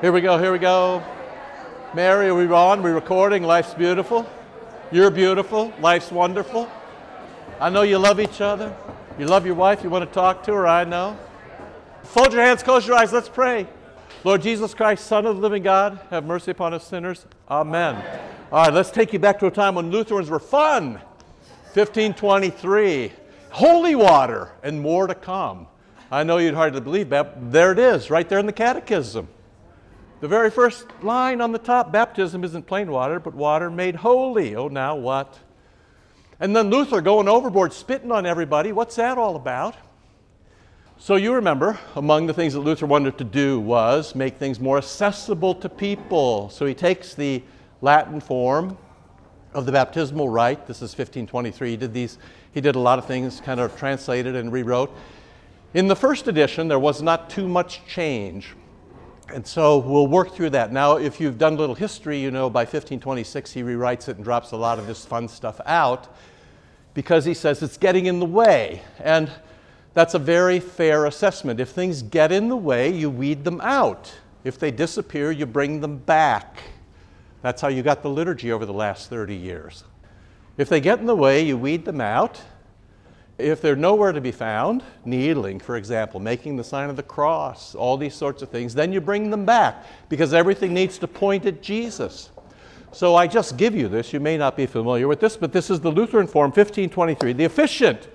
Here we go, here we go. Mary, are we on? We're recording. Life's beautiful. You're beautiful. Life's wonderful. I know you love each other. You love your wife. You want to talk to her, I know. Fold your hands, close your eyes. Let's pray. Lord Jesus Christ, Son of the living God, have mercy upon us sinners. Amen. All right, let's take you back to a time when Lutherans were fun. 1523. Holy water and more to come. I know you'd hardly believe that. There it is, right there in the catechism. The very first line on the top, baptism isn't plain water, but water made holy. Oh, now what? And then Luther going overboard, spitting on everybody. What's that all about? So you remember, among the things that Luther wanted to do was make things more accessible to people. So he takes the Latin form of the baptismal rite. This is 1523. He did a lot of things, kind of translated and rewrote. In the first edition, there was not too much change. And so we'll work through that. Now, if you've done a little history, you know by 1526 he rewrites it and drops a lot of this fun stuff out because he says it's getting in the way. And that's a very fair assessment. If things get in the way, you weed them out. If they disappear, you bring them back. That's how you got the liturgy over the last 30 years. If they get in the way, you weed them out. If they're nowhere to be found, kneeling, for example, making the sign of the cross, all these sorts of things, then you bring them back because everything needs to point at Jesus. So I just give you this. You may not be familiar with this, but this is the Lutheran form, 1523. The officiant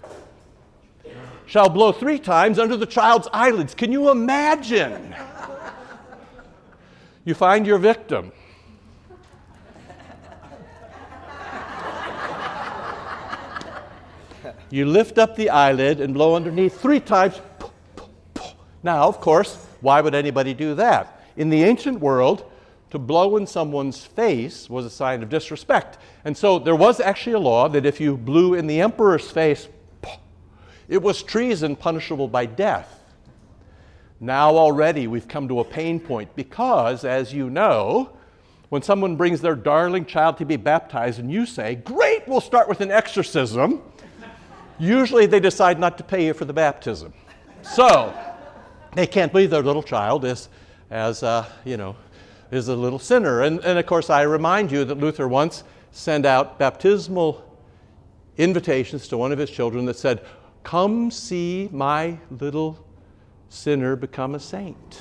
shall blow 3 times under the child's eyelids. Can you imagine? You find your victim. You lift up the eyelid and blow underneath 3 times. Now, of course, why would anybody do that? In the ancient world, to blow in someone's face was a sign of disrespect. And so there was actually a law that if you blew in the emperor's face, it was treason punishable by death. Now already we've come to a pain point because, as you know, when someone brings their darling child to be baptized and you say, great, we'll start with an exorcism, usually they decide not to pay you for the baptism. So they can't believe their little child is a little sinner. And of course, I remind you that Luther once sent out baptismal invitations to one of his children that said, come see my little sinner become a saint.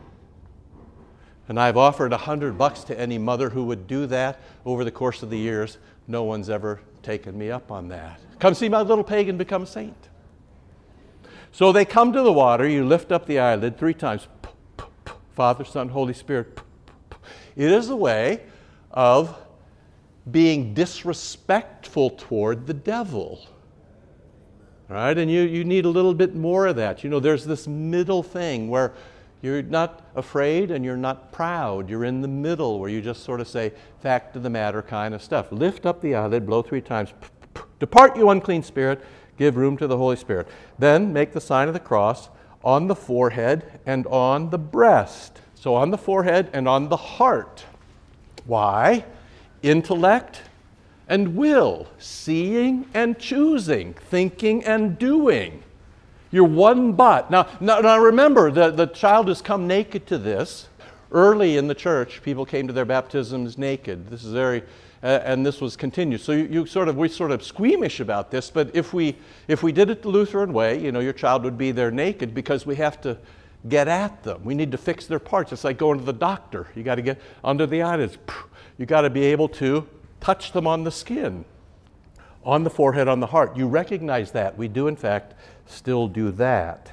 And I've offered $100 to any mother who would do that. Over the course of the years, no one's ever taken me up on that. Come see my little pagan become a saint. So they come to the water, you lift up the eyelid 3 times. Father, Son, Holy Spirit. It is a way of being disrespectful toward the devil. All right, and you need a little bit more of that. You know, there's this middle thing where you're not afraid and you're not proud. You're in the middle where you just sort of say, fact of the matter kind of stuff. Lift up the eyelid, blow 3 times. Depart, you unclean spirit. Give room to the Holy Spirit. Then make the sign of the cross on the forehead and on the breast. So on the forehead and on the heart. Why? Intellect and will. Seeing and choosing. Thinking and doing. You're one but. Now remember, the child has come naked to this. Early in the church, people came to their baptisms naked. This is very, and this was continued. So we're sort of squeamish about this. But if we did it the Lutheran way, you know, your child would be there naked because we have to get at them. We need to fix their parts. It's like going to the doctor. You got to get under the eyelids. You got to be able to touch them on the skin, on the forehead, on the heart. You recognize that. We do, in fact, still do that.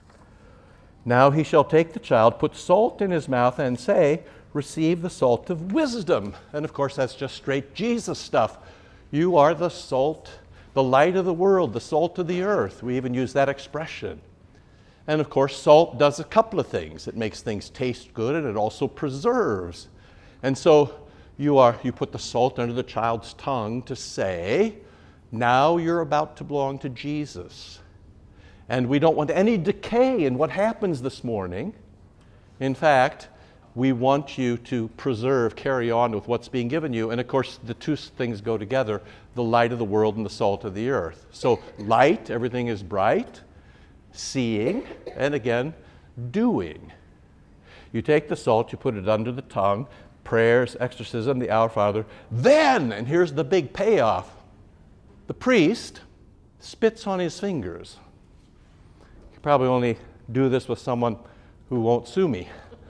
Now he shall take the child, put salt in his mouth, and say, receive the salt of wisdom. And of course, that's just straight Jesus stuff. You are the salt, the light of the world, the salt of the earth. We even use that expression. And of course, salt does a couple of things. It makes things taste good, and it also preserves. And so you put the salt under the child's tongue to say, now you're about to belong to Jesus. And we don't want any decay in what happens this morning. In fact, we want you to preserve, carry on with what's being given you. And of course, the two things go together, the light of the world and the salt of the earth. So light, everything is bright. Seeing, and again, doing. You take the salt, you put it under the tongue, prayers, exorcism, the Our Father. Then, and here's the big payoff, the priest spits on his fingers. You probably only do this with someone who won't sue me.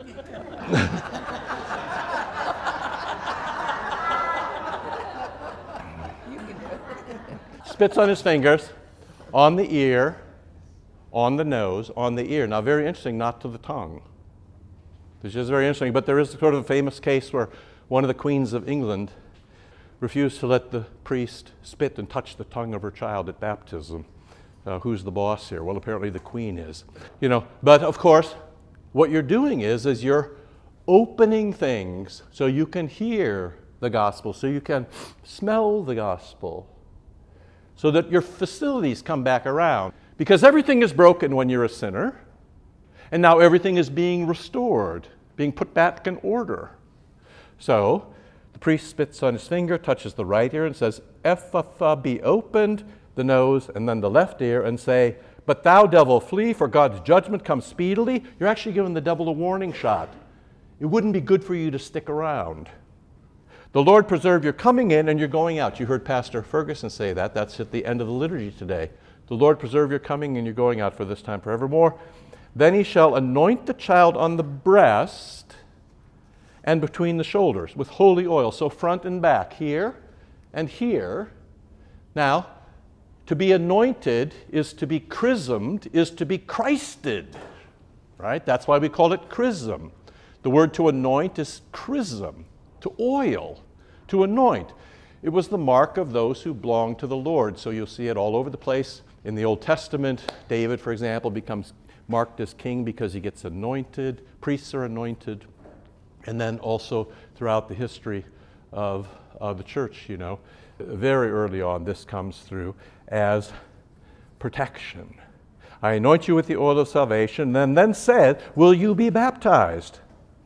Spits on his fingers, on the ear, on the nose, on the ear. Now, very interesting, not to the tongue. This is very interesting, but there is sort of a famous case where one of the queens of England refused to let the priest spit and touch the tongue of her child at baptism. Who's the boss here? Well, apparently the queen is. But of course, what you're doing is you're opening things so you can hear the gospel, so you can smell the gospel, so that your facilities come back around. Because everything is broken when you're a sinner, and now everything is being restored, being put back in order. So the priest spits on his finger, touches the right ear, and says, Ephphatha, be opened, the nose, and then the left ear, and say, but thou, devil, flee, for God's judgment comes speedily. You're actually giving the devil a warning shot. It wouldn't be good for you to stick around. The Lord preserve your coming in and your going out. You heard Pastor Ferguson say that. That's at the end of the liturgy today. The Lord preserve your coming and your going out for this time forevermore. Then he shall anoint the child on the breast and between the shoulders with holy oil. So front and back, here and here. Now, to be anointed is to be chrismed, is to be Christed. Right? That's why we call it chrism. The word to anoint is chrism, to oil, to anoint. It was the mark of those who belonged to the Lord. So you'll see it all over the place. In the Old Testament, David, for example, becomes marked as king because he gets anointed. Priests are anointed. And then also throughout the history of the church, very early on, this comes through as protection. I anoint you with the oil of salvation, and then said, will you be baptized?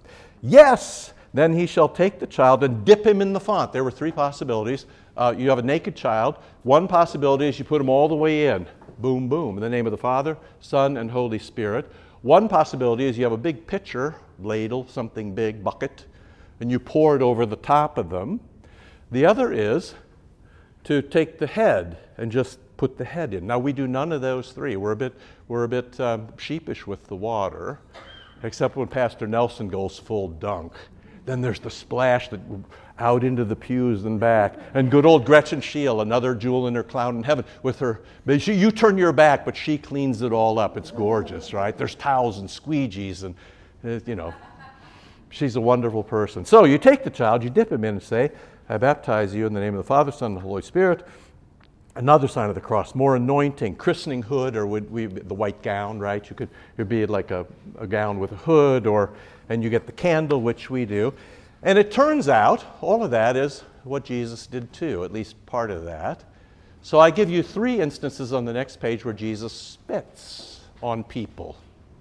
Yes. Then he shall take the child and dip him in the font. There were three possibilities. You have a naked child. One possibility is you put him all the way in. Boom, boom. In the name of the Father, Son, and Holy Spirit. One possibility is you have a big pitcher, ladle, something big, bucket, and you pour it over the top of them. The other is to take the head and just put the head in. Now, we do none of those three. We're a bit sheepish with the water, except when Pastor Nelson goes full dunk. Then there's the splash that out into the pews and back. And good old Gretchen Scheel, another jewel in her cloud in heaven, with her, you turn your back, but she cleans it all up. It's gorgeous, right? There's towels and squeegees and, she's a wonderful person. So you take the child, you dip him in and say, I baptize you in the name of the Father, Son, and the Holy Spirit. Another sign of the cross, more anointing, christening hood, or the white gown, right? It'd be like a gown with a hood, and you get the candle, which we do. And it turns out all of that is what Jesus did too, at least part of that. So I give you three instances on the next page where Jesus spits on people.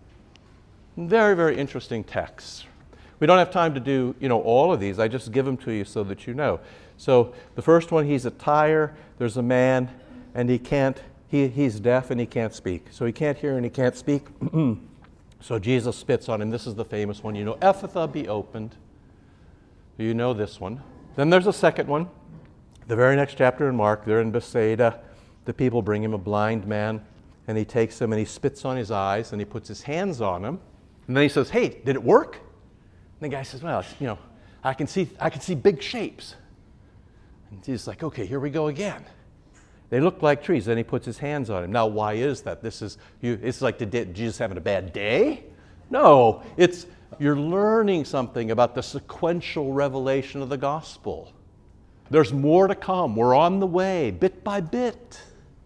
Very, very interesting texts. We don't have time to do, all of these. I just give them to you so that you know. So the first one, he's at Tyre. There's a man, and he's deaf and he can't speak. So he can't hear and he can't speak. So Jesus spits on him. This is the famous one. Ephphatha, be opened. You know this one. Then there's a second one. The very next chapter in Mark, they're in Bethsaida. The people bring him a blind man, and he takes him and he spits on his eyes and he puts his hands on him. And then he says, hey, did it work? And the guy says, well, I can see big shapes. And he's like, okay, here we go again. They look like trees. Then he puts his hands on him. Now, why is that? It's like Jesus having a bad day? No, you're learning something about the sequential revelation of the gospel. There's more to come. We're on the way, bit by bit.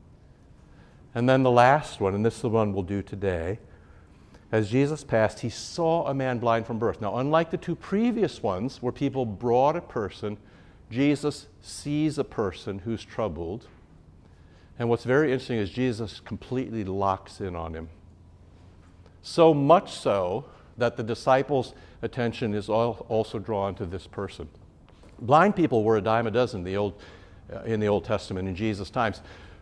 And then the last one, and this is the one we'll do today. As Jesus passed, he saw a man blind from birth. Now, unlike the two previous ones where people brought a person, Jesus sees a person who's troubled. And what's very interesting is Jesus completely locks in on him. So much so that the disciples' attention is also drawn to this person. Blind people were a dime a dozen in the Old Testament in Jesus' times.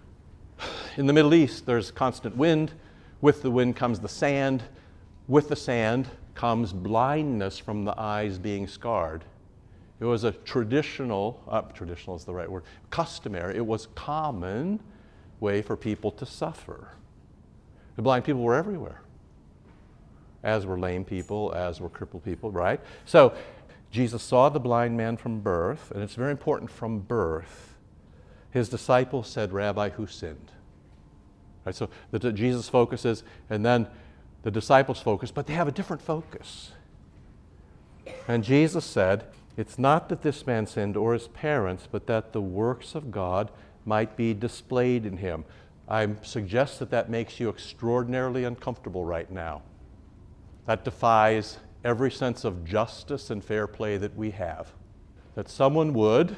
In the Middle East, there's constant wind. With the wind comes the sand. With the sand comes blindness from the eyes being scarred. It was a traditional is the right word, customary, it was common way for people to suffer. The blind people were everywhere, as were lame people, as were crippled people, right? So Jesus saw the blind man from birth, and it's very important from birth. His disciples said, Rabbi, who sinned? Right, so Jesus focuses, and then the disciples focus, but they have a different focus. And Jesus said, it's not that this man sinned or his parents, but that the works of God might be displayed in him. I suggest that that makes you extraordinarily uncomfortable right now. That defies every sense of justice and fair play that we have. That someone would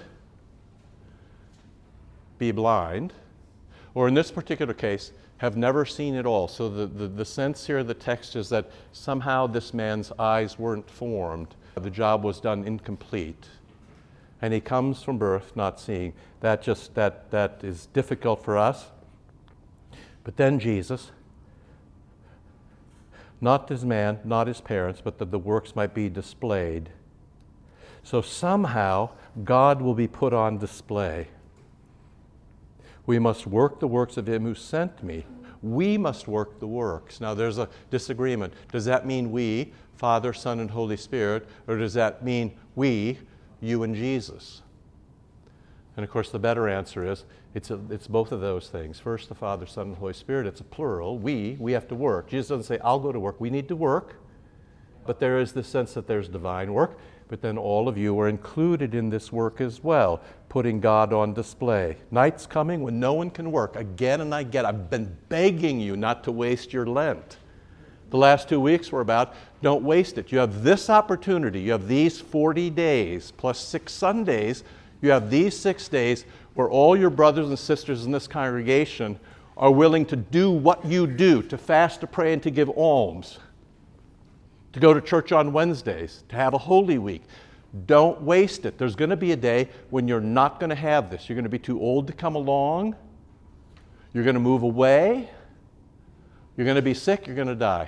be blind, or in this particular case, have never seen at all. So the sense here of the text is that somehow this man's eyes weren't formed. The job was done incomplete. And he comes from birth not seeing. That is difficult for us. But then Jesus, not this man, not his parents, but that the works might be displayed. So somehow God will be put on display. We must work the works of him who sent me. We must work the works. Now there's a disagreement. Does that mean we, Father, Son, and Holy Spirit, or does that mean we, you and Jesus? And of course the better answer is it's both of those things. First, the Father, Son, and Holy Spirit. It's a plural. We have to work. Jesus doesn't say, I'll go to work. We need to work. But there is this sense that there's divine work. But then all of you are included in this work as well, putting God on display. Night's coming when no one can work. Again and again, I've been begging you not to waste your Lent. The last 2 weeks were about, don't waste it. You have this opportunity. You have these 40 days plus 6 Sundays. You have these 6 days where all your brothers and sisters in this congregation are willing to do what you do, to fast, to pray, and to give alms, to go to church on Wednesdays, to have a Holy Week. Don't waste it. There's going to be a day when you're not going to have this. You're going to be too old to come along. You're going to move away. You're going to be sick. You're going to die.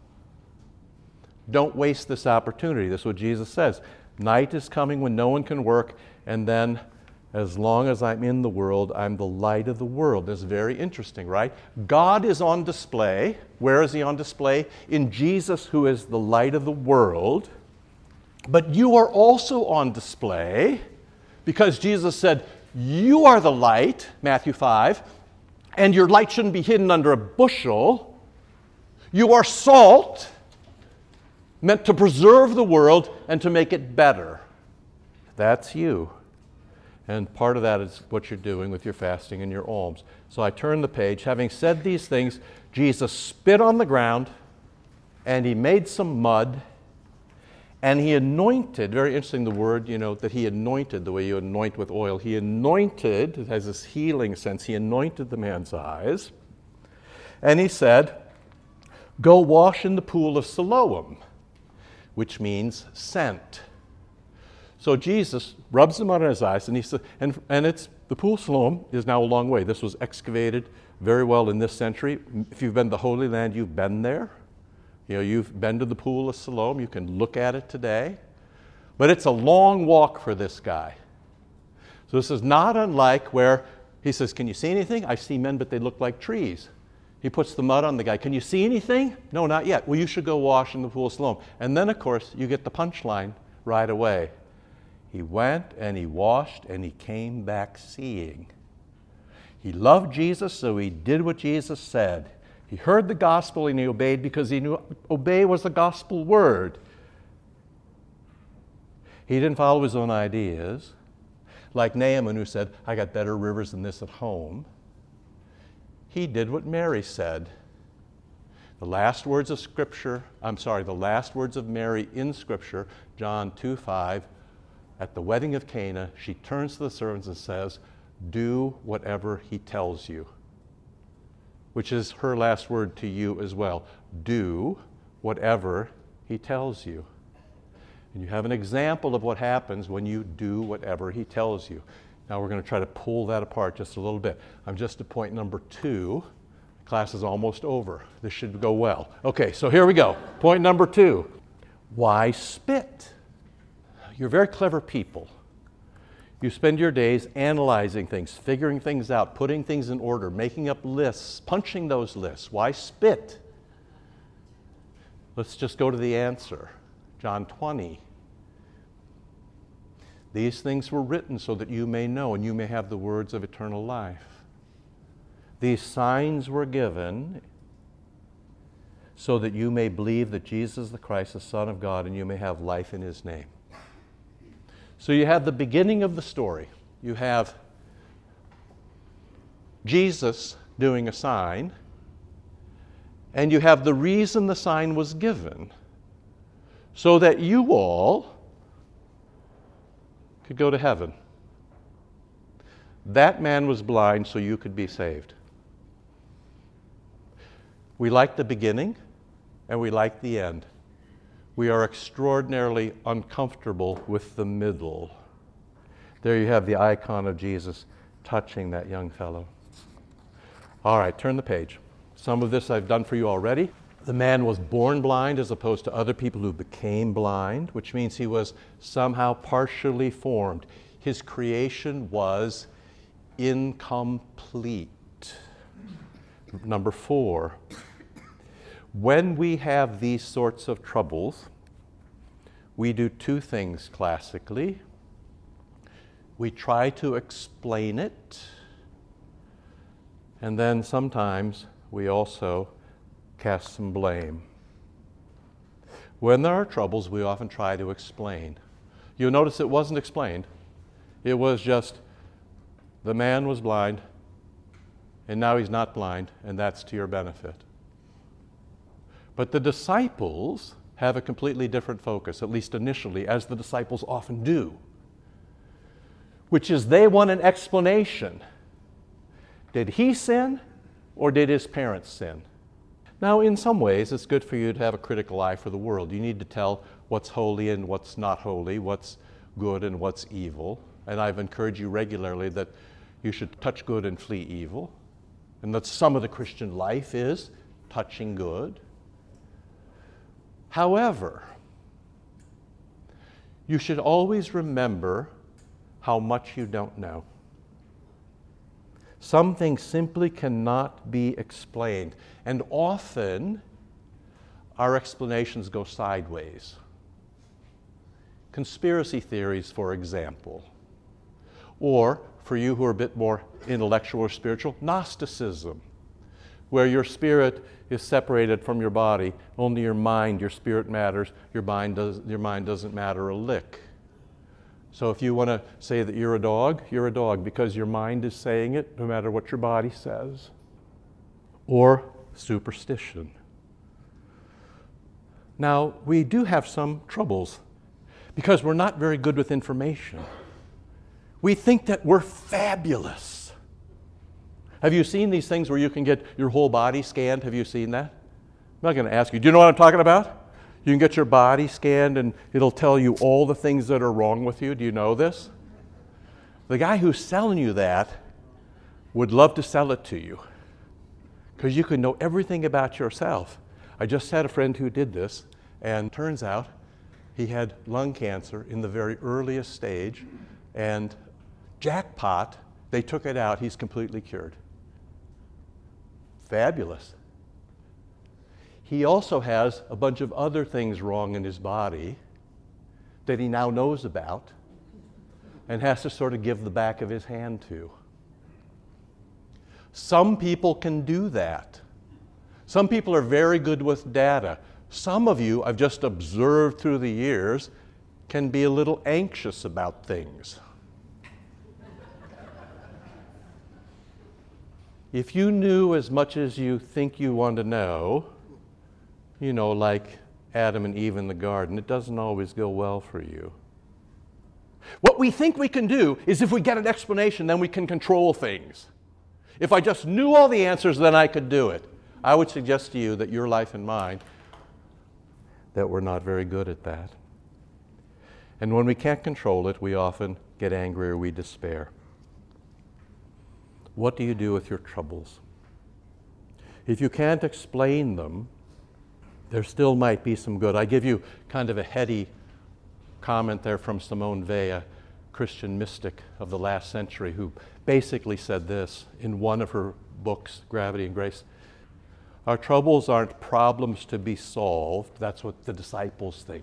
Don't waste this opportunity. That's what Jesus says. Night is coming when no one can work, and then as long as I'm in the world, I'm the light of the world. That's very interesting, right? God is on display. Where is he on display? In Jesus, who is the light of the world. But you are also on display because Jesus said, you are the light, Matthew 5, and your light shouldn't be hidden under a bushel. You are salt, meant to preserve the world and to make it better. That's you. And part of that is what you're doing with your fasting and your alms. So I turn the page. Having said these things, Jesus spit on the ground, and he made some mud, and he anointed, very interesting the word, that he anointed the way you anoint with oil. He anointed, it has this healing sense, he anointed the man's eyes. And he said, go wash in the pool of Siloam, which means sent. So Jesus rubs them on his eyes, and he said, and it's the pool of Siloam is now a long way. This was excavated very well in this century. If you've been to the Holy Land, you've been there. You've been to the pool of Siloam. You can look at it today. But it's a long walk for this guy. So this is not unlike where he says, can you see anything? I see men, but they look like trees. He puts the mud on the guy. Can you see anything? No, not yet. Well, you should go wash in the pool of Siloam. And then, of course, you get the punchline right away. He went and he washed and he came back seeing. He loved Jesus, so he did what Jesus said. He heard the gospel and he obeyed because he knew obey was the gospel word. He didn't follow his own ideas, like Naaman, who said, I got better rivers than this at home. He did what Mary said. The last words of Mary in Scripture, John 2:5, at the wedding of Cana, she turns to the servants and says, do whatever he tells you. Which is her last word to you as well. Do whatever he tells you. And you have an example of what happens when you do whatever he tells you. Now we're going to try to pull that apart just a little bit. I'm just at point number 2. Class is almost over. This should go well. Okay, so here we go. Point number 2. Why spit? You're very clever people. You spend your days analyzing things, figuring things out, putting things in order, making up lists, punching those lists. Why spit? Let's just go to the answer. John 20. These things were written so that you may know and you may have the words of eternal life. These signs were given so that you may believe that Jesus is the Christ, the Son of God, and you may have life in His name. So you have the beginning of the story. You have Jesus doing a sign, and you have the reason the sign was given, so that you all could go to heaven. That man was blind so you could be saved. We like the beginning, and we like the end. We are extraordinarily uncomfortable with the middle. There you have the icon of Jesus touching that young fellow. All right, turn the page. Some of this I've done for you already. The man was born blind as opposed to other people who became blind, which means he was somehow partially formed. His creation was incomplete. Number 4. When we have these sorts of troubles, we do 2 things classically. We try to explain it, and then sometimes we also cast some blame. When there are troubles, we often try to explain. You'll notice it wasn't explained. It was just, the man was blind, and now he's not blind, and that's to your benefit. But the disciples have a completely different focus, at least initially, as the disciples often do, which is they want an explanation. Did he sin, or did his parents sin? Now, in some ways, it's good for you to have a critical eye for the world. You need to tell what's holy and what's not holy, what's good and what's evil. And I've encouraged you regularly that you should touch good and flee evil, and that some of the Christian life is touching good. However, you should always remember how much you don't know. Some things simply cannot be explained, and often our explanations go sideways. Conspiracy theories, for example, or for you who are a bit more intellectual or spiritual, Gnosticism, where your spirit is separated from your body, only your mind, your spirit matters, your mind doesn't matter a lick. So if you want to say that you're a dog because your mind is saying it, no matter what your body says. Or superstition. Now, we do have some troubles because we're not very good with information. We think that we're fabulous. Have you seen these things where you can get your whole body scanned? Have you seen that? I'm not going to ask you. Do you know what I'm talking about? You can get your body scanned and it'll tell you all the things that are wrong with you. Do you know this? The guy who's selling you that would love to sell it to you because you can know everything about yourself. I just had a friend who did this, and turns out he had lung cancer in the very earliest stage, and jackpot, they took it out. He's completely cured. Fabulous. He also has a bunch of other things wrong in his body that he now knows about and has to sort of give the back of his hand to. Some people can do that. Some people are very good with data. Some of you, I've just observed through the years, can be a little anxious about things. If you knew as much as you think you want to know, like Adam and Eve in the garden, it doesn't always go well for you. What we think we can do is if we get an explanation, then we can control things. If I just knew all the answers, then I could do it. I would suggest to you that your life and mine, that we're not very good at that. And when we can't control it, we often get angry or we despair. What do you do with your troubles? If you can't explain them, there still might be some good. I give you kind of a heady comment there from Simone Weil, a Christian mystic of the last century, who basically said this in one of her books, Gravity and Grace. Our troubles aren't problems to be solved. That's what the disciples think.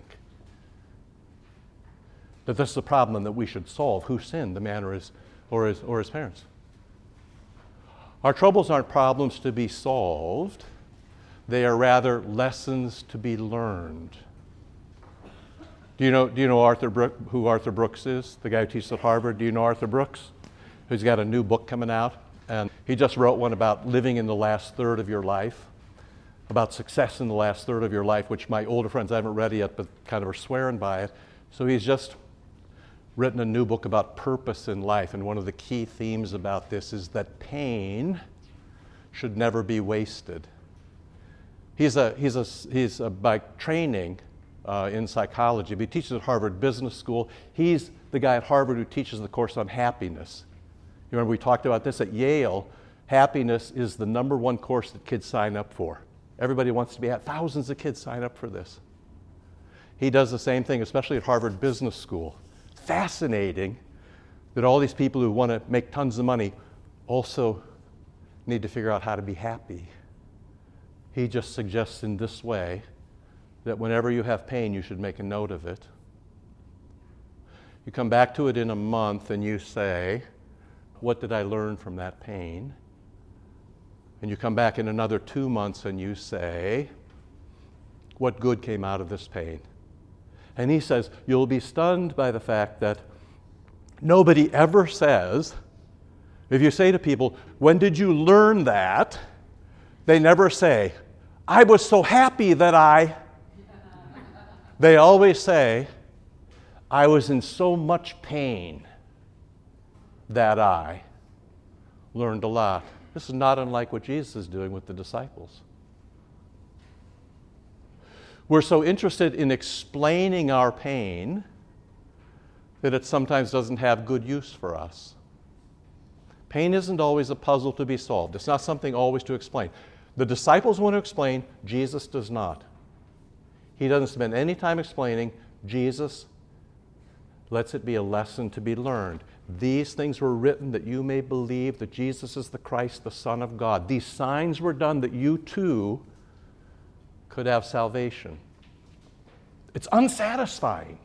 That this is a problem that we should solve. Who sinned, the man or his parents? Our troubles aren't problems to be solved. They are rather lessons to be learned. Do you know who Arthur Brooks is? The guy who teaches at Harvard. Do you know Arthur Brooks? Who's got a new book coming out. And he just wrote one about living in the last third of your life, about success in the last third of your life, which my older friends, I haven't read it yet, but kind of are swearing by it. So he's just written a new book about purpose in life. And one of the key themes about this is that pain should never be wasted. He's by training in psychology, but he teaches at Harvard Business School. He's the guy at Harvard who teaches the course on happiness. You remember we talked about this at Yale. Happiness is the number one course that kids sign up for. Everybody wants to be happy. Thousands of kids sign up for this. He does the same thing, especially at Harvard Business School. Fascinating that all these people who want to make tons of money also need to figure out how to be happy. He just suggests in this way that whenever you have pain, you should make a note of it. You come back to it in a month and you say, what did I learn from that pain? And you come back in another 2 months and you say, what good came out of this pain? And he says, you'll be stunned by the fact that nobody ever says, if you say to people, when did you learn that? They never say, I was so happy that I. They always say, I was in so much pain that I learned a lot. This is not unlike what Jesus is doing with the disciples. We're so interested in explaining our pain that it sometimes doesn't have good use for us. Pain isn't always a puzzle to be solved. It's not something always to explain. The disciples want to explain, Jesus does not. He doesn't spend any time explaining. Jesus lets it be a lesson to be learned. These things were written that you may believe that Jesus is the Christ, the Son of God. These signs were done that you too could have salvation. It's unsatisfying.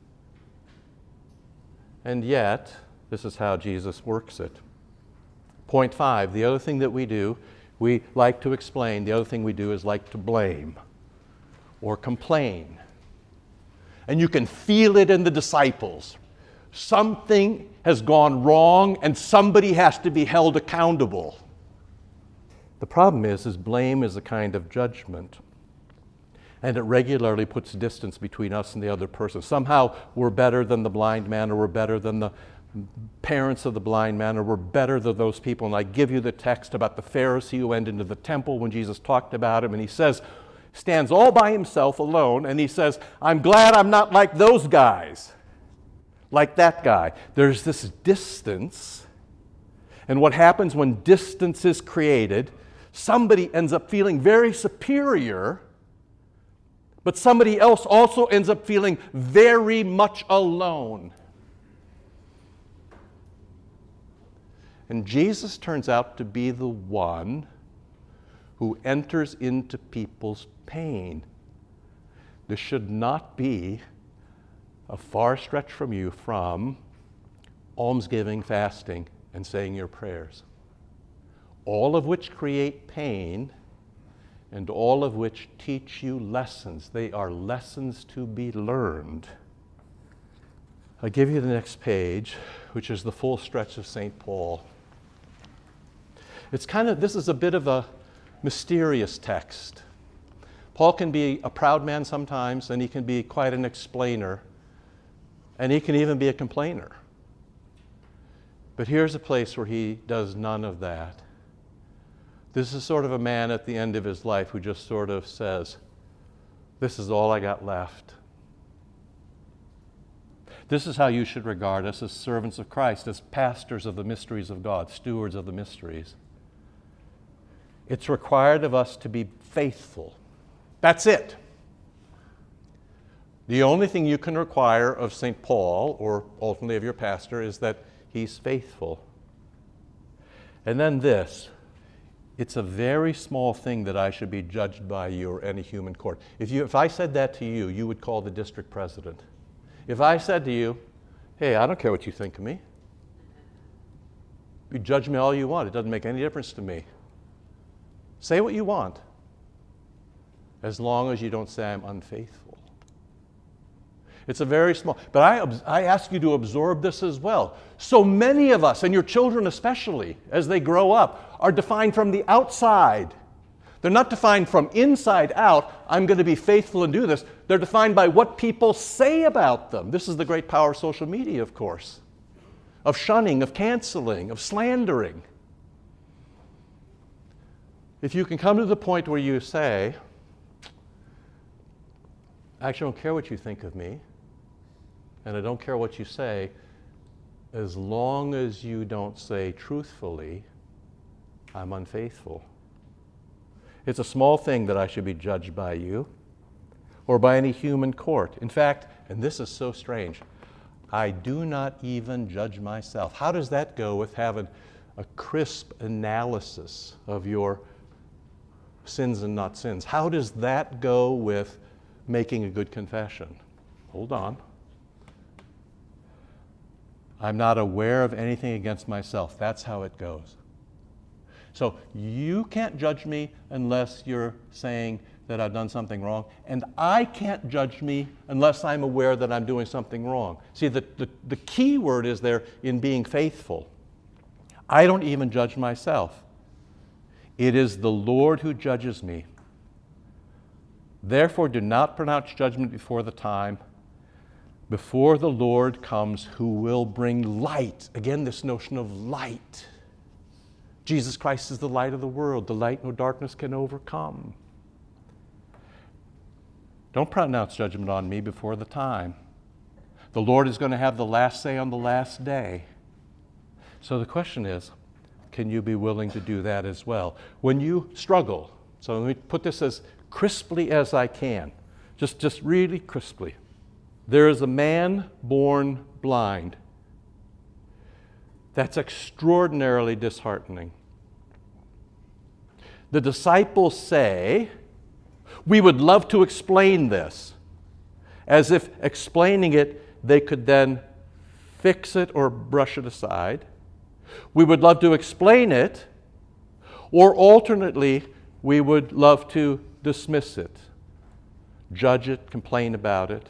And yet, this is how Jesus works it. Point 5, the other thing that we do, we like to explain. The other thing we do is like to blame or complain. And you can feel it in the disciples. Something has gone wrong and somebody has to be held accountable. The problem is blame is a kind of judgment. And it regularly puts distance between us and the other person. Somehow we're better than the blind man, or we're better than the parents of the blind man, or we're better than those people. And I give you the text about the Pharisee who went into the temple when Jesus talked about him, and he says, stands all by himself alone, and he says, I'm glad I'm not like those guys, like that guy. There's this distance, and what happens when distance is created, somebody ends up feeling very superior, but somebody else also ends up feeling very much alone. And Jesus turns out to be the one who enters into people's pain. This should not be a far stretch from you from almsgiving, fasting, and saying your prayers, all of which create pain and all of which teach you lessons. They are lessons to be learned. I'll give you the next page, which is the full stretch of St. Paul. This is a bit of a mysterious text. Paul can be a proud man sometimes, and he can be quite an explainer, and he can even be a complainer. But here's a place where he does none of that. This is sort of a man at the end of his life who just sort of says, this is all I got left. This is how you should regard us as servants of Christ, as pastors of the mysteries of God, stewards of the mysteries. It's required of us to be faithful. That's it. The only thing you can require of St. Paul, or ultimately of your pastor, is that he's faithful. And then this. It's a very small thing that I should be judged by you or any human court. If I said that to you, you would call the district president. If I said to you, hey, I don't care what you think of me. You judge me all you want. It doesn't make any difference to me. Say what you want, as long as you don't say I'm unfaithful. It's a very small, but I ask you to absorb this as well. So many of us, and your children especially, as they grow up, are defined from the outside. They're not defined from inside out, I'm going to be faithful and do this. They're defined by what people say about them. This is the great power of social media, of course, of shunning, of canceling, of slandering. If you can come to the point where you say, I actually don't care what you think of me, and I don't care what you say, as long as you don't say truthfully, I'm unfaithful. It's a small thing that I should be judged by you or by any human court. In fact, and this is so strange, I do not even judge myself. How does that go with having a crisp analysis of your sins and not sins? How does that go with making a good confession? Hold on. I'm not aware of anything against myself. That's how it goes. So you can't judge me unless you're saying that I've done something wrong, and I can't judge me unless I'm aware that I'm doing something wrong. See, the key word is there in being faithful. I don't even judge myself. It is the Lord who judges me. Therefore, do not pronounce judgment before the time, before the Lord comes, who will bring light. Again, this notion of light. Jesus Christ is the light of the world, the light no darkness can overcome. Don't pronounce judgment on me before the time. The Lord is going to have the last say on the last day. So the question is, can you be willing to do that as well? When you struggle, so let me put this as crisply as I can, just really crisply. There is a man born blind. That's extraordinarily disheartening. The disciples say, we would love to explain this, as if explaining it, they could then fix it or brush it aside. We would love to explain it, or alternately, we would love to dismiss it, judge it, complain about it,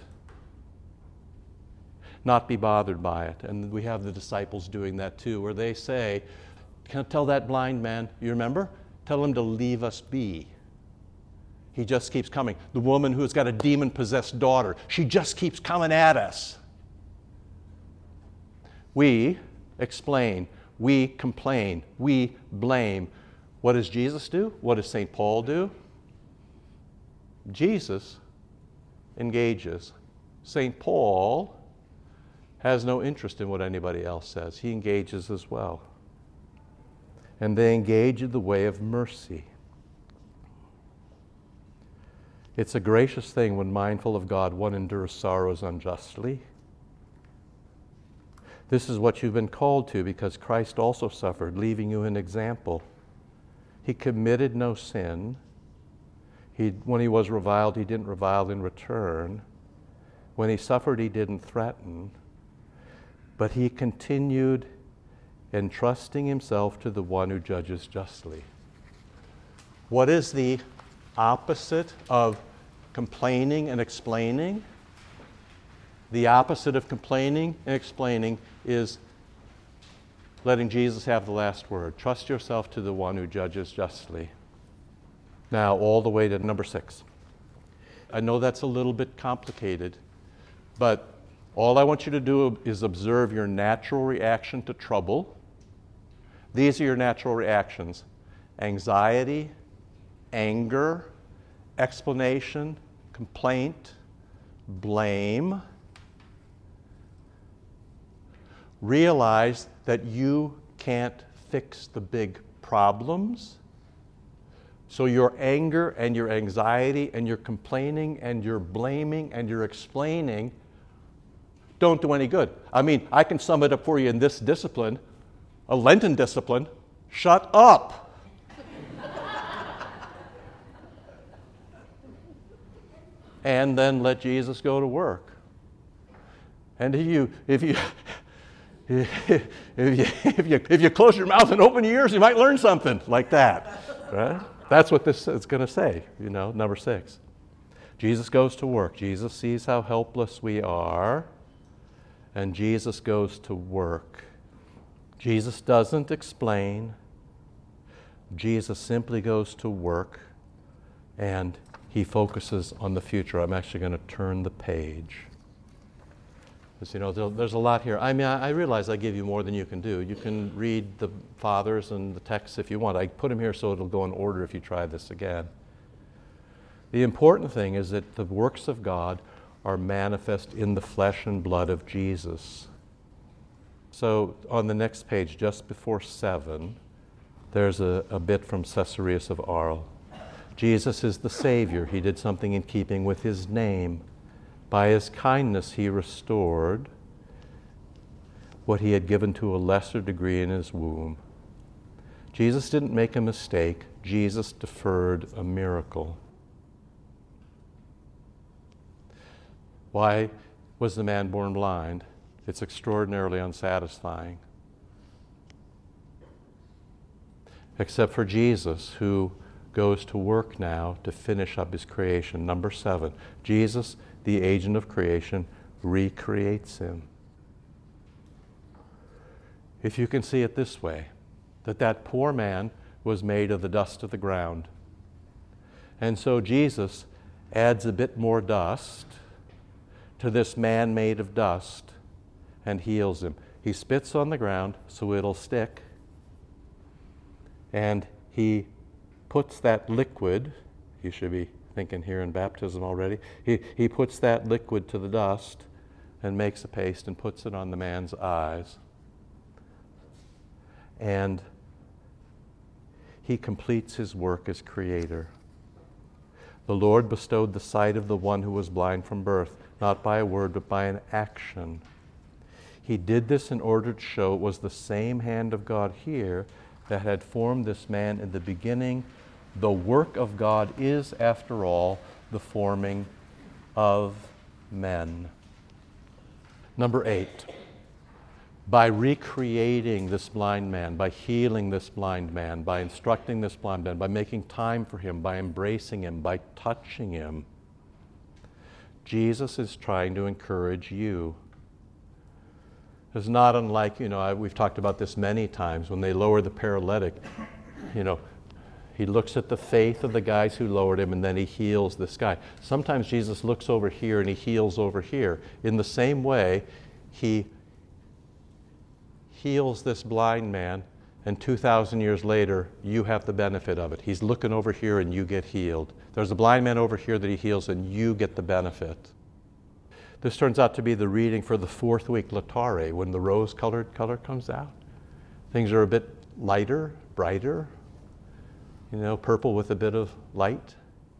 not be bothered by it. And we have the disciples doing that too, where they say, can I tell that blind man, you remember? Tell him to leave us be. He just keeps coming. The woman who's got a demon-possessed daughter, she just keeps coming at us. We explain, we complain, we blame. What does Jesus do? What does St. Paul do? Jesus engages. St. Paul has no interest in what anybody else says. He engages as well. And they engage in the way of mercy. It's a gracious thing when mindful of God, one endures sorrows unjustly. This is what you've been called to, because Christ also suffered, leaving you an example. He committed no sin. When he was reviled, he didn't revile in return. When he suffered, he didn't threaten. But he continued entrusting himself to the one who judges justly. What is the opposite of complaining and explaining? The opposite of complaining and explaining is letting Jesus have the last word. Trust yourself to the one who judges justly. Now, all the way to number 6. I know that's a little bit complicated, but all I want you to do is observe your natural reaction to trouble. These are your natural reactions: anxiety, anger, explanation, complaint, blame. Realize that you can't fix the big problems, So your anger and your anxiety and your complaining and your blaming and your explaining don't do any good. I mean, I can sum it up for you in this discipline, a Lenten discipline: shut up. And then let Jesus go to work. And if you close your mouth and open your ears, you might learn something like that. Right? That's what this is going to say, number 6. Jesus goes to work. Jesus sees how helpless we are, and Jesus goes to work. Jesus doesn't explain. Jesus simply goes to work, and he focuses on the future. I'm actually going to turn the page. Because, there's a lot here. I mean, I realize I give you more than you can do. You can read the fathers and the texts if you want. I put them here so it'll go in order if you try this again. The important thing is that the works of God are manifest in the flesh and blood of Jesus. So on the next page, just before 7, there's a bit from Caesarea of Arles. Jesus is the Savior. He did something in keeping with his name. By his kindness, he restored what he had given to a lesser degree in his womb. Jesus didn't make a mistake. Jesus deferred a miracle. Why was the man born blind? It's extraordinarily unsatisfying. Except for Jesus, who goes to work now to finish up his creation. Number 7, Jesus, the agent of creation, recreates him. If you can see it this way, that poor man was made of the dust of the ground. And so Jesus adds a bit more dust to this man made of dust and heals him. He spits on the ground so it'll stick, and he puts that liquid, you should be thinking here in baptism already, he puts that liquid to the dust and makes a paste and puts it on the man's eyes. And he completes his work as creator. The Lord bestowed the sight of the one who was blind from birth, not by a word, but by an action. He did this in order to show it was the same hand of God here that had formed this man in the beginning. The work of God is, after all, the forming of men. Number 8, by recreating this blind man, by healing this blind man, by instructing this blind man, by making time for him, by embracing him, by touching him, Jesus is trying to encourage you. It's not unlike, we've talked about this many times, when they lower the paralytic, he looks at the faith of the guys who lowered him, and then he heals this guy. Sometimes Jesus looks over here and he heals over here. In the same way, he heals this blind man, and 2,000 years later, you have the benefit of it. He's looking over here and you get healed. There's a blind man over here that he heals, and you get the benefit. This turns out to be the reading for the 4th week, Laetare, when the rose-colored color comes out. Things are a bit lighter, brighter, purple with a bit of light.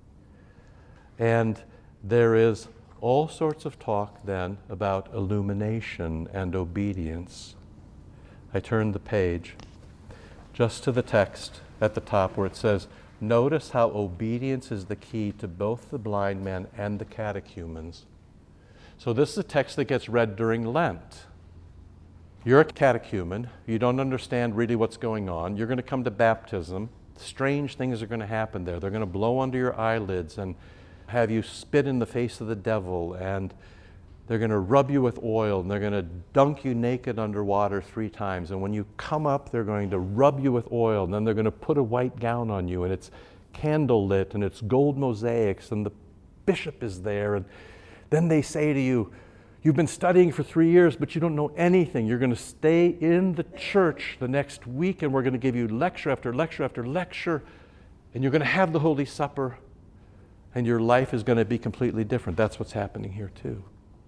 And there is all sorts of talk then about illumination and obedience. I turned the page just to the text at the top where it says, notice how obedience is the key to both the blind man and the catechumens. So this is a text that gets read during Lent. You're a catechumen. You don't understand really what's going on. You're going to come to baptism. Strange things are going to happen there. They're going to blow under your eyelids and have you spit in the face of the devil, and they're going to rub you with oil, and they're going to dunk you naked under water 3 times. And when you come up, they're going to rub you with oil, and then they're going to put a white gown on you, and it's candle lit, and it's gold mosaics, and the bishop is there, and then they say to you, you've been studying for 3 years, but you don't know anything. You're going to stay in the church the next week, and we're going to give you lecture after lecture after lecture, and you're going to have the Holy Supper, and your life is going to be completely different. That's what's happening here too.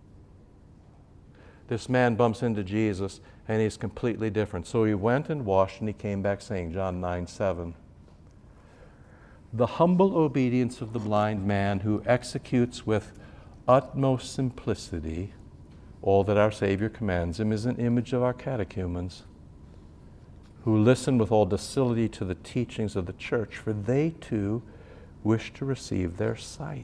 This man bumps into Jesus, and he's completely different. So he went and washed, and he came back saying, John 9:7, the humble obedience of the blind man who executes with utmost simplicity all that our Savior commands him is an image of our catechumens, who listen with all docility to the teachings of the church, for they too wish to receive their sight.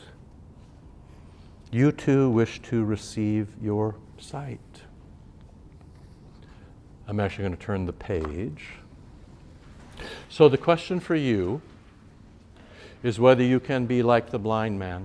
You too wish to receive your sight. I'm actually going to turn the page. So the question for you is whether you can be like the blind man.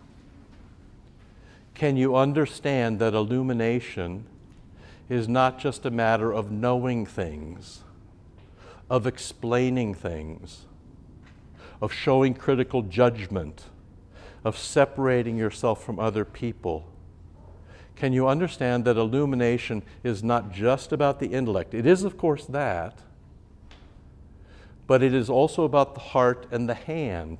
Can you understand that illumination is not just a matter of knowing things, of explaining things, of showing critical judgment, of separating yourself from other people? Can you understand that illumination is not just about the intellect? It is, of course, that, but it is also about the heart and the hand.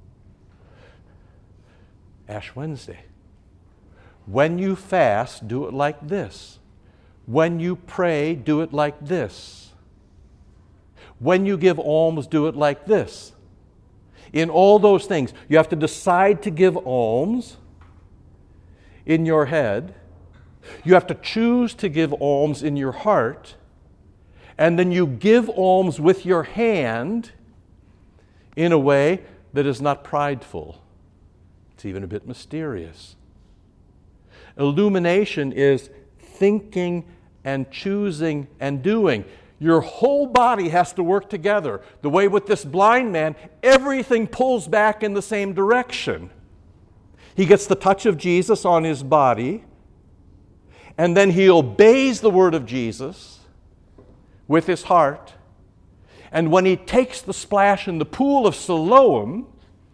Ash Wednesday. When you fast, do it like this. When you pray, do it like this. When you give alms, do it like this. In all those things, you have to decide to give alms in your head. You have to choose to give alms in your heart. And then you give alms with your hand in a way that is not prideful. It's even a bit mysterious. Illumination is thinking and choosing and doing. Your whole body has to work together. The way with this blind man, everything pulls back in the same direction. He gets the touch of Jesus on his body, and then he obeys the word of Jesus with his heart. And when he takes the splash in the pool of Siloam,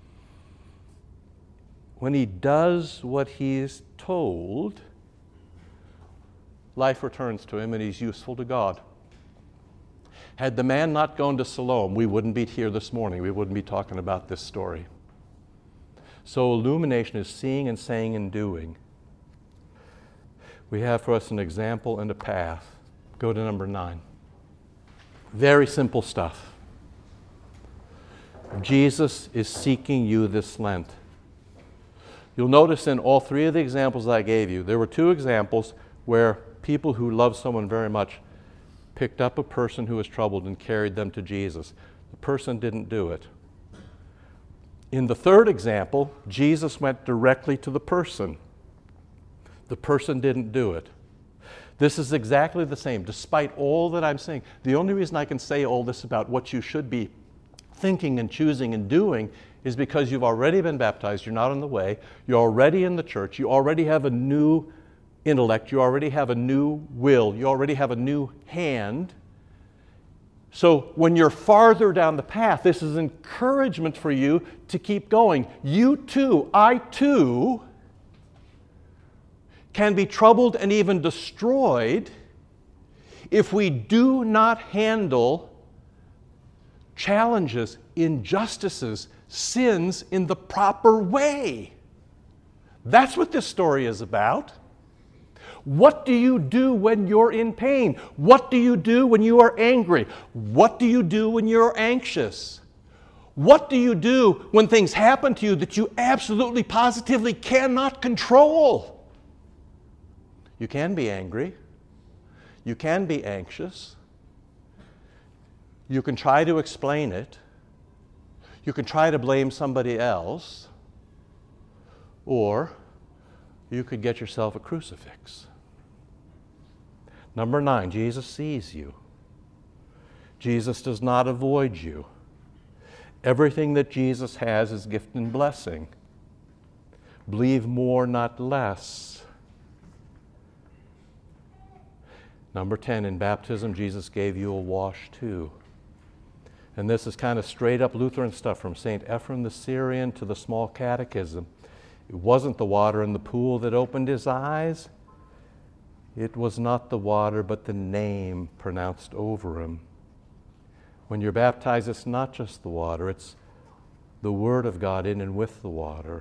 when he does what he is told, life returns to him and he's useful to God. Had the man not gone to Siloam, we wouldn't be here this morning. We wouldn't be talking about this story. So illumination is seeing and saying and doing. We have for us an example and a path. Go to number 9. Very simple stuff. Jesus is seeking you this Lent. You'll notice in all 3 of the examples I gave you, there were 2 examples where people who love someone very much picked up a person who was troubled and carried them to Jesus. The person didn't do it. In the 3rd example, Jesus went directly to the person. The person didn't do it. This is exactly the same, despite all that I'm saying. The only reason I can say all this about what you should be thinking and choosing and doing is because you've already been baptized, you're not on the way, you're already in the church, you already have a new intellect, you already have a new will, you already have a new hand. So when you're farther down the path, this is encouragement for you to keep going. You too, I too, can be troubled and even destroyed if we do not handle challenges, injustices, sins in the proper way. That's what this story is about. What do you do when you're in pain? What do you do when you are angry? What do you do when you're anxious? What do you do when things happen to you that you absolutely, positively cannot control? You can be angry. You can be anxious. You can try to explain it. You can try to blame somebody else. Or you could get yourself a crucifix. Number 9, Jesus sees you. Jesus does not avoid you. Everything that Jesus has is gift and blessing. Believe more, not less. Number 10, in baptism, Jesus gave you a wash too. And this is kind of straight up Lutheran stuff from St. Ephrem the Syrian to the Small Catechism. It wasn't the water in the pool that opened his eyes. It was not the water, but the name pronounced over him. When you're baptized, it's not just the water, it's the Word of God in and with the water.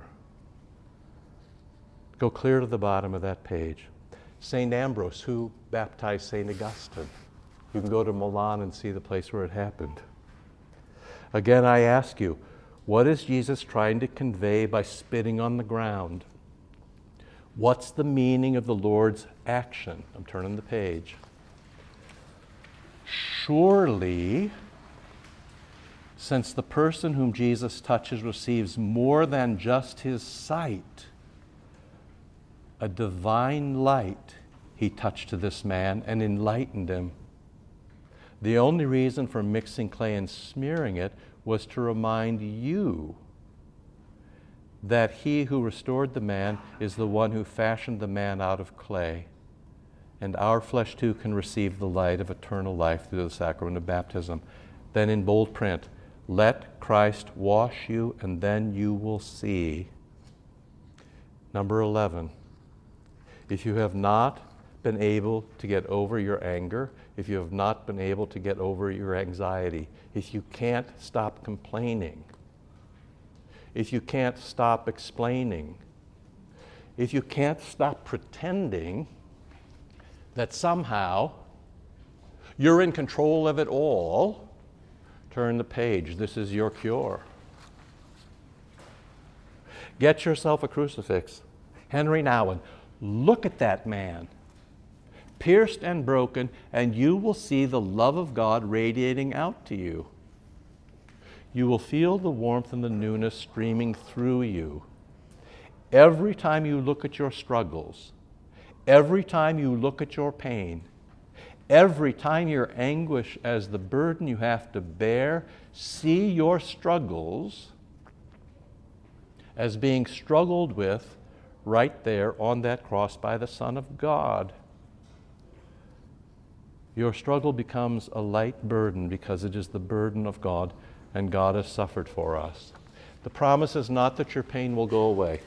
Go clear to the bottom of that page. St. Ambrose, who baptized St. Augustine. You can go to Milan and see the place where it happened. Again, I ask you, What is Jesus trying to convey by spitting on the ground? What's the meaning of the Lord's action? I'm turning the page. Surely, since the person whom Jesus touches receives more than just his sight, a divine light he touched to this man and enlightened him. The only reason for mixing clay and smearing it was to remind you that he who restored the man is the one who fashioned the man out of clay. And our flesh too can receive the light of eternal life through the sacrament of baptism. Then in bold print, let Christ wash you and then you will see. Number 11, if you have not been able to get over your anger, if you have not been able to get over your anxiety, if you can't stop complaining, if you can't stop explaining, if you can't stop pretending that somehow you're in control of it all, turn the page. This is your cure. Get yourself a crucifix. Henry Nouwen, look at that man, pierced and broken, and you will see the love of God radiating out to you. You will feel the warmth and the newness streaming through you. Every time you look at your struggles, every time you look at your pain, every time your anguish as the burden you have to bear, see your struggles as being struggled with right there on that cross by the Son of God. Your struggle becomes a light burden because it is the burden of God, and God has suffered for us. The promise is not that your pain will go away.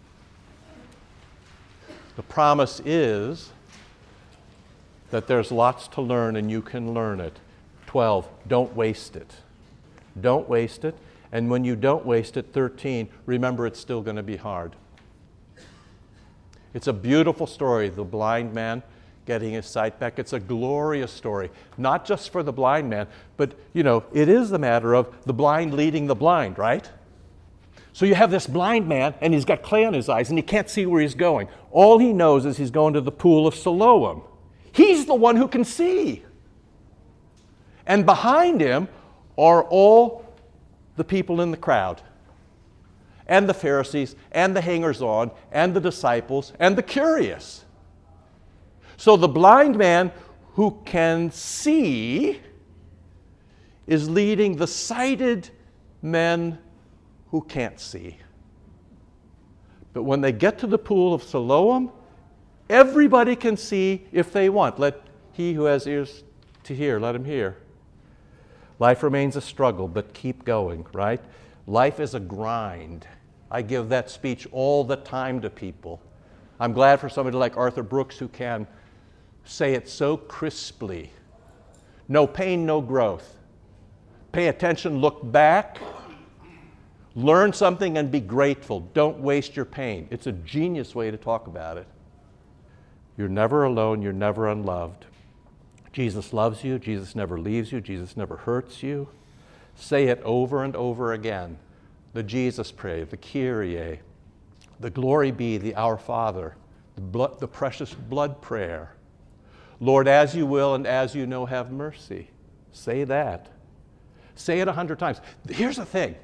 The promise is that there's lots to learn and you can learn it. 12, don't waste it. Don't waste it. And when you don't waste it, 13, remember it's still going to be hard. It's a beautiful story, the blind man getting his sight back. It's a glorious story, not just for the blind man, but, it is the matter of the blind leading the blind, right? So you have this blind man, and he's got clay on his eyes, and he can't see where he's going. All he knows is he's going to the pool of Siloam. He's the one who can see. And behind him are all the people in the crowd, and the Pharisees, and the hangers-on, and the disciples, and the curious. So the blind man who can see is leading the sighted men who can't see. But when they get to the pool of Siloam, everybody can see if they want. Let he who has ears to hear, let him hear. Life remains a struggle, but keep going, right? Life is a grind. I give that speech all the time to people. I'm glad for somebody like Arthur Brooks who can say it so crisply. No pain, no growth. Pay attention, look back, learn something and be grateful. Don't waste your pain. It's a genius way to talk about it. You're never alone, you're never unloved. Jesus loves you, Jesus never leaves you, Jesus never hurts you. Say it over and over again. The Jesus prayer, the Kyrie, the Glory Be, the Our Father, the precious blood prayer. Lord, as you will and as you know, have mercy. Say that. Say it 100 times. Here's the thing.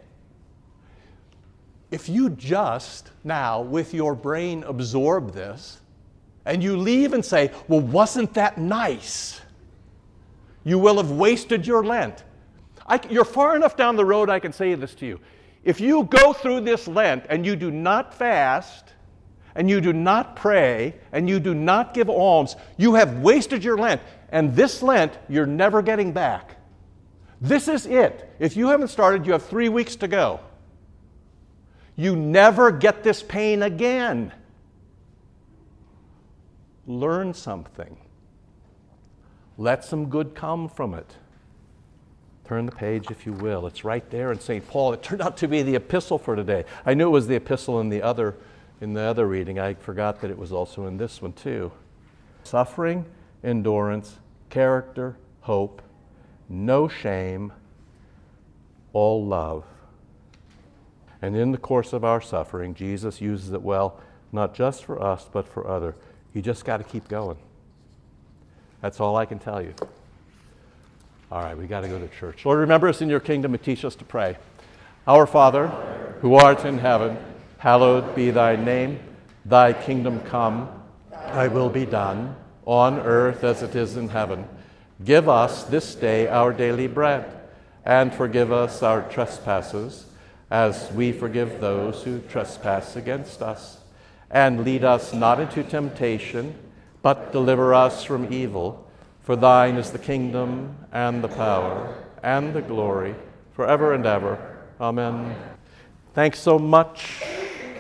If you just now, with your brain, absorb this, and you leave and say, well, wasn't that nice? You will have wasted your Lent. You're far enough down the road I can say this to you. If you go through this Lent and you do not fast, and you do not pray, and you do not give alms, you have wasted your Lent. And this Lent, you're never getting back. This is it. If you haven't started, you have 3 weeks to go. You never get this pain again. Learn something. Let some good come from it. Turn the page, if you will. It's right there in St. Paul. It turned out to be the epistle for today. I knew it was the epistle in the other reading. I forgot that it was also in this one too. Suffering, endurance, character, hope, no shame, all love. And in the course of our suffering, Jesus uses it well, not just for us, but for others. You just got to keep going. That's all I can tell you. All right, we got to go to church. Lord, remember us in your kingdom and teach us to pray. Our Father, who art in heaven, hallowed be thy name. Thy kingdom come, thy will be done, on earth as it is in heaven. Give us this day our daily bread, and forgive us our trespasses, as we forgive those who trespass against us. And lead us not into temptation, but deliver us from evil. For thine is the kingdom, and the power, and the glory, forever and ever. Amen. Thanks so much.